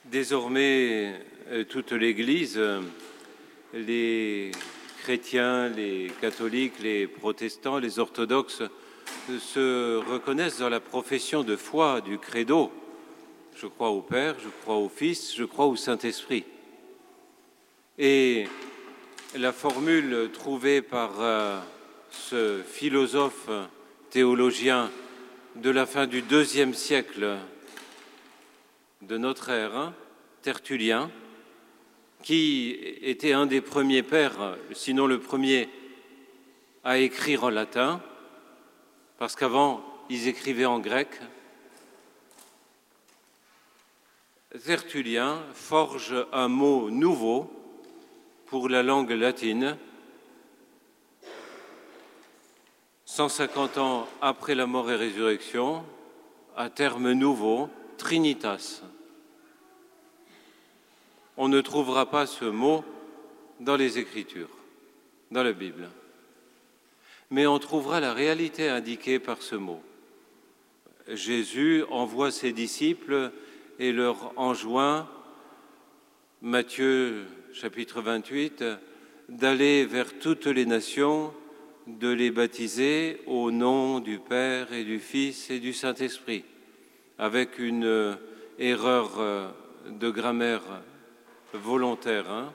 Désormais, toute l'Église, les chrétiens, les catholiques, les protestants, les orthodoxes, se reconnaissent dans la profession de foi du credo. Je crois au Père, je crois au Fils, je crois au Saint-Esprit. Et la formule trouvée par ce philosophe théologien de la fin du IIe siècle de notre ère, Tertullien, qui était un des premiers pères, sinon le premier, à écrire en latin, parce qu'avant, ils écrivaient en grec. Tertullien forge un mot nouveau pour la langue latine, 150 ans après la mort et résurrection, un terme nouveau, Trinitas. On ne trouvera pas ce mot dans les Écritures, dans la Bible. Mais on trouvera la réalité indiquée par ce mot. Jésus envoie ses disciples et leur enjoint, Matthieu chapitre 28, d'aller vers toutes les nations, de les baptiser au nom du Père et du Fils et du Saint-Esprit, avec une erreur de grammaire volontaire,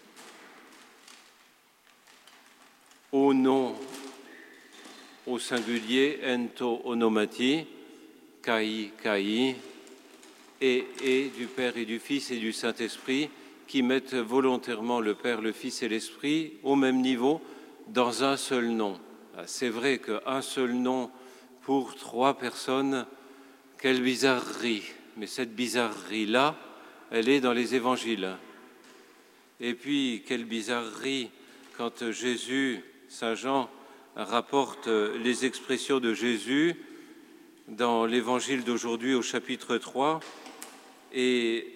au nom au singulier, ento onomati, kai, et du Père et du Fils et du Saint-Esprit, qui mettent volontairement le Père, le Fils et l'Esprit au même niveau dans un seul nom. C'est vrai qu'un seul nom pour 3 personnes, quelle bizarrerie. Mais cette bizarrerie-là, elle est dans les évangiles. Et puis, quelle bizarrerie quand Jésus, Saint Jean, rapporte les expressions de Jésus dans l'évangile d'aujourd'hui au chapitre 3 et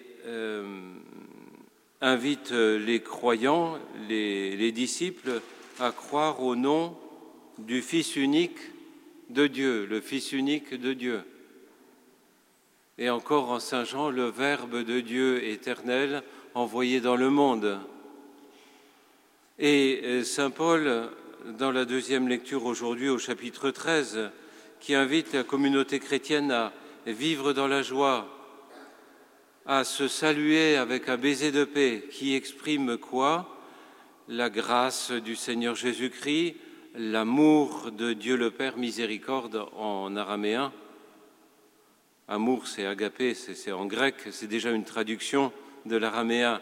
invite les croyants, les disciples, à croire au nom du Fils unique de Dieu, le Fils unique de Dieu. Et encore en Saint Jean, le Verbe de Dieu éternel envoyé dans le monde. Et Saint Paul, dans la deuxième lecture aujourd'hui au chapitre 13, qui invite la communauté chrétienne à vivre dans la joie, à se saluer avec un baiser de paix, qui exprime quoi? La grâce du Seigneur Jésus-Christ, l'amour de Dieu le Père, miséricorde en araméen. Amour, c'est agapé, c'est en grec, c'est déjà une traduction de l'araméen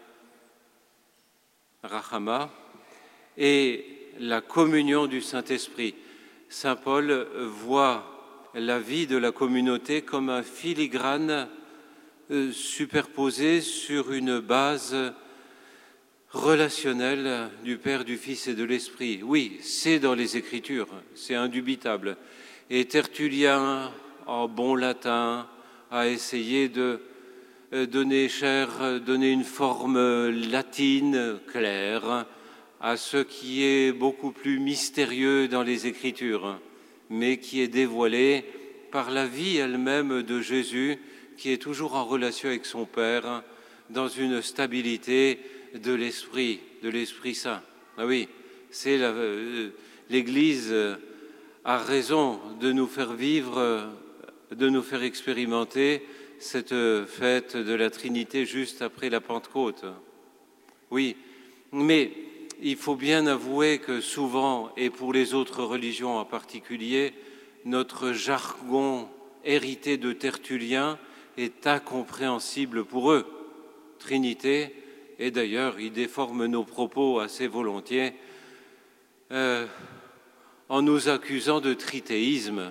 rachama, et la communion du Saint-Esprit. Saint Paul voit la vie de la communauté comme un filigrane superposé sur une base relationnelle du Père, du Fils et de l'Esprit. Oui, c'est dans les Écritures, c'est indubitable. Et Tertullien, en bon latin, a essayé de donner une forme latine claire à ce qui est beaucoup plus mystérieux dans les Écritures, mais qui est dévoilé par la vie elle-même de Jésus, qui est toujours en relation avec son Père, dans une stabilité de l'Esprit Saint. Ah oui, c'est l'Église a raison de nous faire vivre, de nous faire expérimenter cette fête de la Trinité juste après la Pentecôte. Oui, mais il faut bien avouer que souvent, et pour les autres religions en particulier, notre jargon hérité de Tertullien est incompréhensible pour eux. Trinité, et d'ailleurs, il déforme nos propos assez volontiers en nous accusant de tritéisme.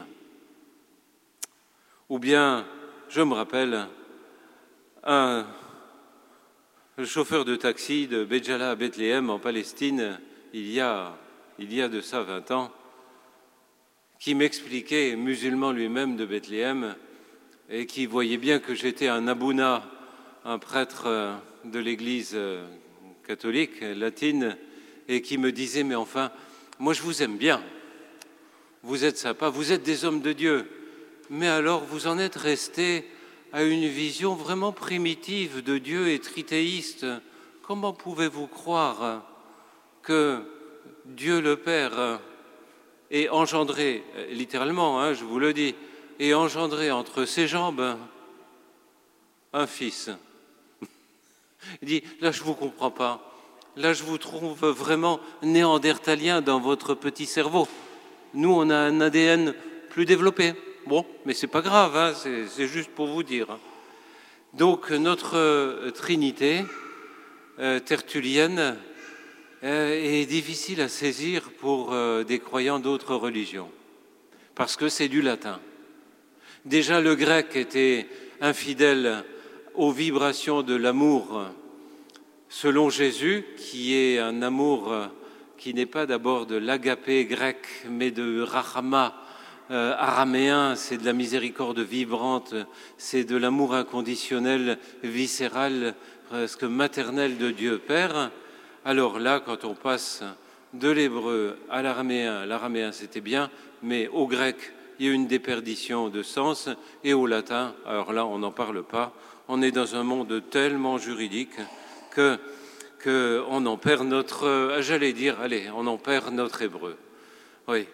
Ou bien, je me rappelle, un chauffeur de taxi de Béjala à Bethléem en Palestine, il y a de ça 20 ans, qui m'expliquait, musulman lui-même de Bethléem, et qui voyait bien que j'étais un abouna, un prêtre de l'Église catholique latine, et qui me disait, mais enfin, moi je vous aime bien, vous êtes sympa, vous êtes des hommes de Dieu, mais alors vous en êtes restés a une vision vraiment primitive de Dieu et trithéiste. Comment pouvez-vous croire que Dieu le Père ait engendré, littéralement, je vous le dis, ait engendré entre ses jambes un fils? Il dit, là je ne vous comprends pas. Là je vous trouve vraiment néandertalien dans votre petit cerveau. Nous on a un ADN plus développé. Bon, mais c'est pas grave, c'est juste pour vous dire. Donc notre Trinité tertullienne est difficile à saisir pour des croyants d'autres religions, parce que c'est du latin. Déjà le grec était infidèle aux vibrations de l'amour selon Jésus, qui est un amour qui n'est pas d'abord de l'agapé grec, mais de rachama araméen, c'est de la miséricorde vibrante, c'est de l'amour inconditionnel, viscéral, presque maternel de Dieu Père. Alors là, quand on passe de l'hébreu à l'araméen c'était bien, mais au grec, il y a une déperdition de sens, et au latin, alors là, on n'en parle pas. On est dans un monde tellement juridique qu'on en perd notre, on en perd notre hébreu. Oui.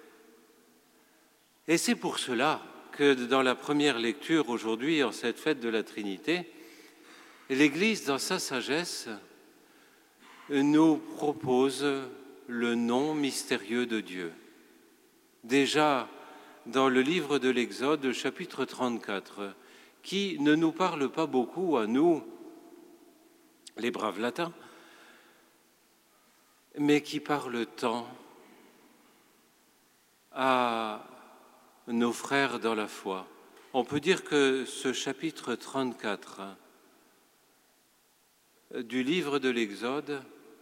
Et c'est pour cela que dans la première lecture aujourd'hui, en cette fête de la Trinité, l'Église, dans sa sagesse, nous propose le nom mystérieux de Dieu. Déjà, dans le livre de l'Exode, chapitre 34, qui ne nous parle pas beaucoup à nous, les braves latins, mais qui parle tant à nos frères dans la foi. On peut dire que ce chapitre 34 du livre de l'Exode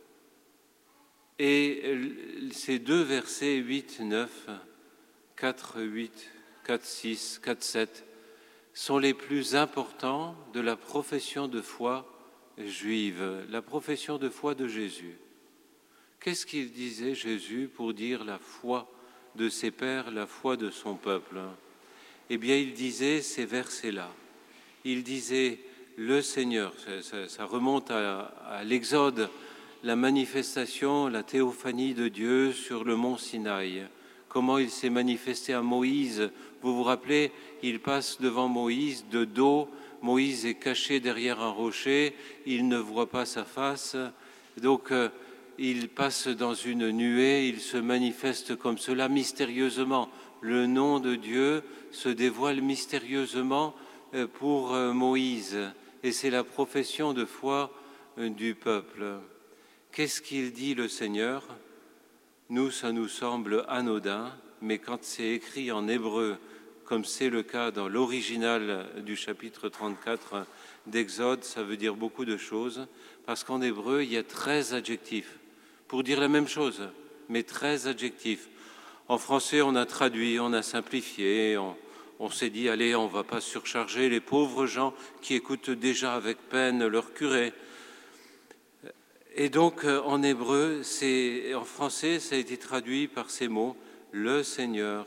et ces deux versets 8, 9, 4, 8, 4, 6, 4, 7 sont les plus importants de la profession de foi juive, la profession de foi de Jésus. Qu'est-ce qu'il disait Jésus pour dire la foi de ses pères, la foi de son peuple? Eh bien, il disait ces versets-là. Il disait, le Seigneur, ça remonte à l'Exode, la manifestation, la théophanie de Dieu sur le mont Sinaï. Comment il s'est manifesté à Moïse. Vous vous rappelez, il passe devant Moïse de dos. Moïse est caché derrière un rocher, il ne voit pas sa face. Donc, il passe dans une nuée, il se manifeste comme cela mystérieusement. Le nom de Dieu se dévoile mystérieusement pour Moïse. Et c'est la profession de foi du peuple. Qu'est-ce qu'il dit le Seigneur? Nous, ça nous semble anodin, mais quand c'est écrit en hébreu, comme c'est le cas dans l'original du chapitre 34 d'Exode, ça veut dire beaucoup de choses, parce qu'en hébreu, il y a 13 adjectifs pour dire la même chose, mais 13 adjectifs. En français, on a traduit, on a simplifié, on s'est dit, allez, on ne va pas surcharger les pauvres gens qui écoutent déjà avec peine leur curé. Et donc, en hébreu, en français, ça a été traduit par ces mots, le Seigneur,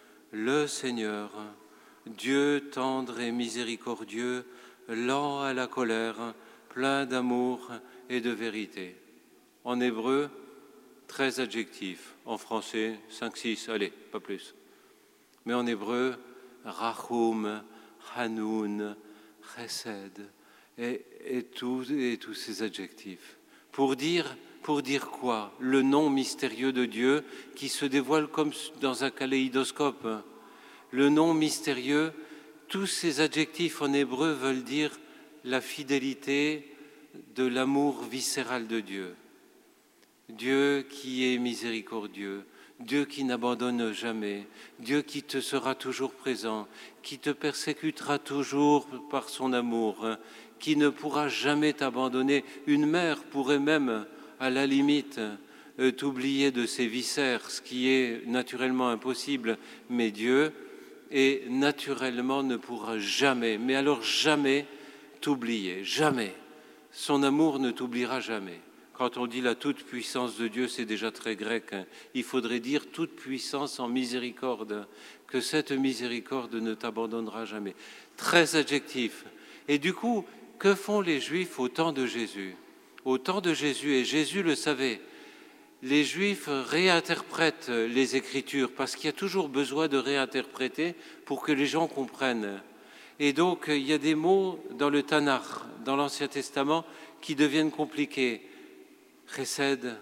Dieu tendre et miséricordieux, lent à la colère, plein d'amour et de vérité. En hébreu, 13 adjectifs. En français, 5, 6, allez, pas plus. Mais en hébreu, Rachum, Hanoun, Chesed, et tous ces adjectifs. Pour dire quoi? Le nom mystérieux de Dieu qui se dévoile comme dans un kaléidoscope. Le nom mystérieux, tous ces adjectifs en hébreu veulent dire la fidélité de l'amour viscéral de Dieu. Dieu qui est miséricordieux, Dieu qui n'abandonne jamais, Dieu qui te sera toujours présent, qui te persécutera toujours par son amour, qui ne pourra jamais t'abandonner. Une mère pourrait même, à la limite, t'oublier de ses viscères, ce qui est naturellement impossible, mais Dieu, et naturellement ne pourra jamais, mais alors jamais t'oublier, jamais. Son amour ne t'oubliera jamais. Quand on dit la toute-puissance de Dieu, c'est déjà très grec. Il faudrait dire toute puissance en miséricorde, que cette miséricorde ne t'abandonnera jamais. 13 adjectifs. Et du coup, que font les Juifs au temps de Jésus? Au temps de Jésus, et Jésus le savait, les Juifs réinterprètent les Écritures parce qu'il y a toujours besoin de réinterpréter pour que les gens comprennent. Et donc, il y a des mots dans le Tanakh, dans l'Ancien Testament, qui deviennent compliqués. Chesed,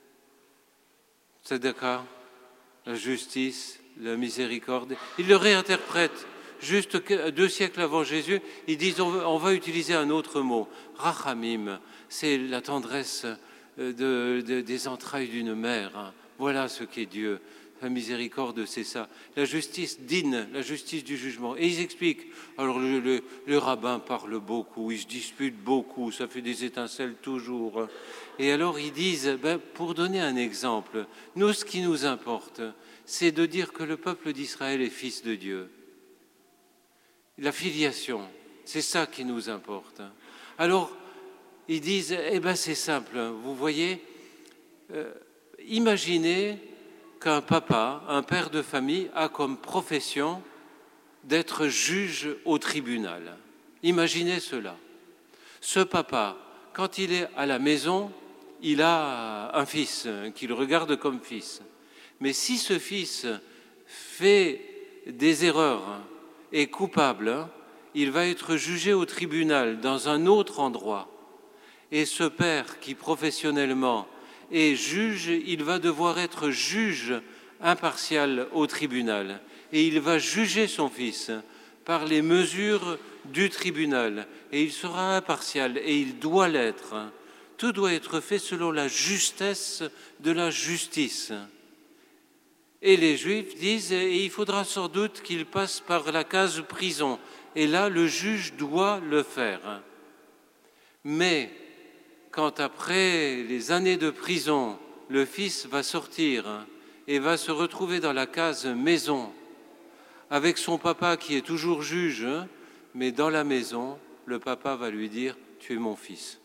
tzedaka, la justice, la miséricorde. Ils le réinterprètent. Juste 2 siècles avant Jésus, ils disent on va utiliser un autre mot. Rachamim, c'est la tendresse des entrailles d'une mère. Voilà ce qu'est Dieu. La miséricorde, c'est ça. La justice, din, la justice du jugement. Et ils expliquent. Alors le rabbin parle beaucoup, ils se disputent beaucoup, ça fait des étincelles toujours. Et alors ils disent, pour donner un exemple, nous, ce qui nous importe, c'est de dire que le peuple d'Israël est fils de Dieu. La filiation, c'est ça qui nous importe. Alors, ils disent, c'est simple, vous voyez, imaginez qu'un papa, un père de famille, a comme profession d'être juge au tribunal. Imaginez cela. Ce papa, quand il est à la maison, il a un fils qu'il regarde comme fils. Mais si ce fils fait des erreurs, est coupable, il va être jugé au tribunal dans un autre endroit. Et ce père qui professionnellement est juge, il va devoir être juge impartial au tribunal. Et il va juger son fils par les mesures du tribunal. Et il sera impartial et il doit l'être. Tout doit être fait selon la justesse de la justice. Et les Juifs disent, et il faudra sans doute qu'il passe par la case prison. Et là, le juge doit le faire. Mais quand après les années de prison, le fils va sortir et va se retrouver dans la case maison, avec son papa qui est toujours juge, mais dans la maison, le papa va lui dire « Tu es mon fils.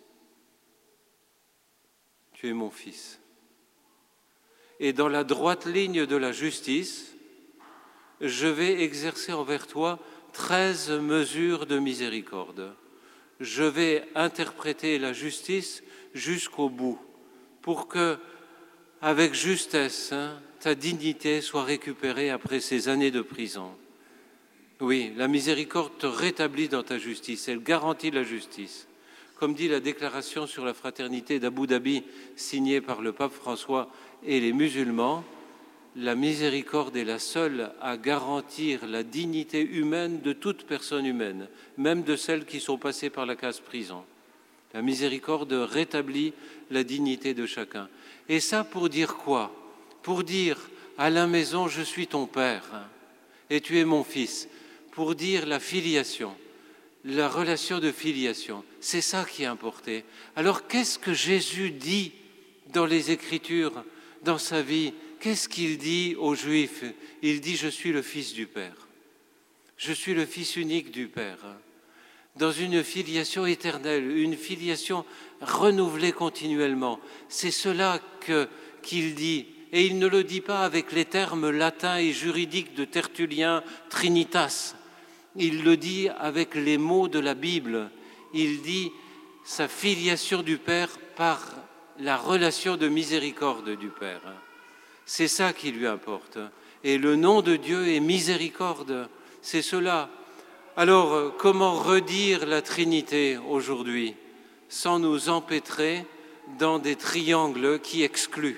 Tu es mon fils. » Et dans la droite ligne de la justice, je vais exercer envers toi 13 mesures de miséricorde. Je vais interpréter la justice jusqu'au bout pour que, avec justesse, ta dignité soit récupérée après ces années de prison. Oui, la miséricorde te rétablit dans ta justice, elle garantit la justice. Comme dit la déclaration sur la fraternité d'Abu Dhabi, signée par le pape François et les musulmans, la miséricorde est la seule à garantir la dignité humaine de toute personne humaine, même de celles qui sont passées par la case prison. La miséricorde rétablit la dignité de chacun. Et ça pour dire quoi? Pour dire à la maison, je suis ton père et tu es mon fils. Pour dire la filiation. La relation de filiation, c'est ça qui est importé. Alors qu'est-ce que Jésus dit dans les Écritures, dans sa vie? Qu'est-ce qu'il dit aux Juifs? Il dit « Je suis le Fils du Père. Je suis le Fils unique du Père. » Dans une filiation éternelle, une filiation renouvelée continuellement. C'est cela qu'il dit. Et il ne le dit pas avec les termes latins et juridiques de Tertullien, Trinitas. Il le dit avec les mots de la Bible. Il dit sa filiation du Père par la relation de miséricorde du Père. C'est ça qui lui importe. Et le nom de Dieu est miséricorde. C'est cela. Alors, comment redire la Trinité aujourd'hui sans nous empêtrer dans des triangles qui excluent?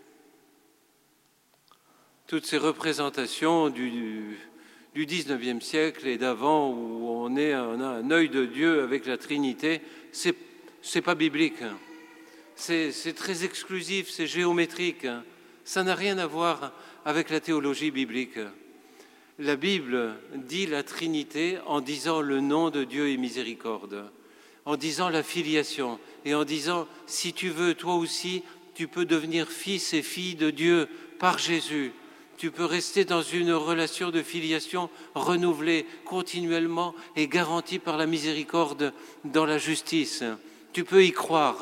Toutes ces représentations du 19e siècle et d'avant où on a un œil de Dieu avec la Trinité, c'est pas biblique. C'est très exclusif, c'est géométrique. Ça n'a rien à voir avec la théologie biblique. La Bible dit la Trinité en disant le nom de Dieu et miséricorde, en disant la filiation et en disant si tu veux, toi aussi, tu peux devenir fils et fille de Dieu par Jésus. Tu peux rester dans une relation de filiation renouvelée continuellement et garantie par la miséricorde dans la justice. Tu peux y croire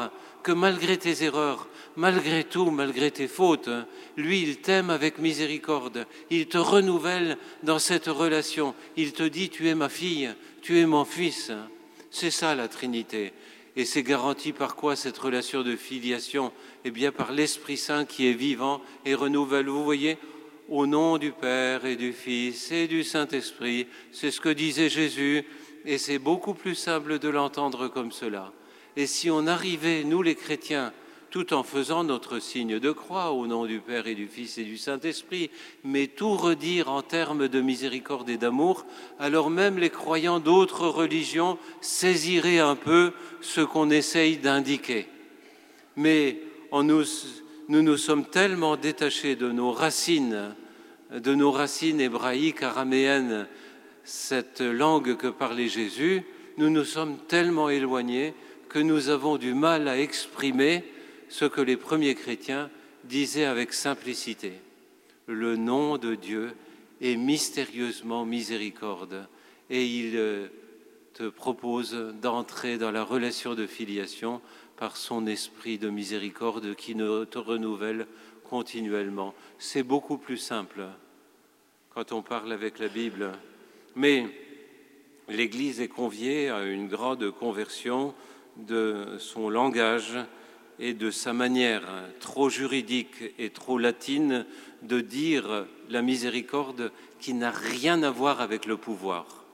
que malgré tes erreurs, malgré tout, malgré tes fautes, lui, il t'aime avec miséricorde. Il te renouvelle dans cette relation. Il te dit, tu es ma fille, tu es mon fils. C'est ça la Trinité. Et c'est garanti par quoi cette relation de filiation? Eh bien par l'Esprit Saint qui est vivant et renouvelle. Vous voyez, au nom du Père et du Fils et du Saint-Esprit, c'est ce que disait Jésus, et c'est beaucoup plus simple de l'entendre comme cela. Et si on arrivait, nous les chrétiens, tout en faisant notre signe de croix au nom du Père et du Fils et du Saint-Esprit, mais tout redire en termes de miséricorde et d'amour, alors même les croyants d'autres religions saisiraient un peu ce qu'on essaye d'indiquer. Mais nous nous sommes tellement détachés de nos racines hébraïques, araméennes, cette langue que parlait Jésus, nous nous sommes tellement éloignés que nous avons du mal à exprimer ce que les premiers chrétiens disaient avec simplicité. Le nom de Dieu est mystérieusement miséricorde et il te propose d'entrer dans la relation de filiation par son esprit de miséricorde qui te renouvelle continuellement. C'est beaucoup plus simple quand on parle avec la Bible. Mais l'Église est conviée à une grande conversion de son langage et de sa manière trop juridique et trop latine de dire la miséricorde qui n'a rien à voir avec le pouvoir.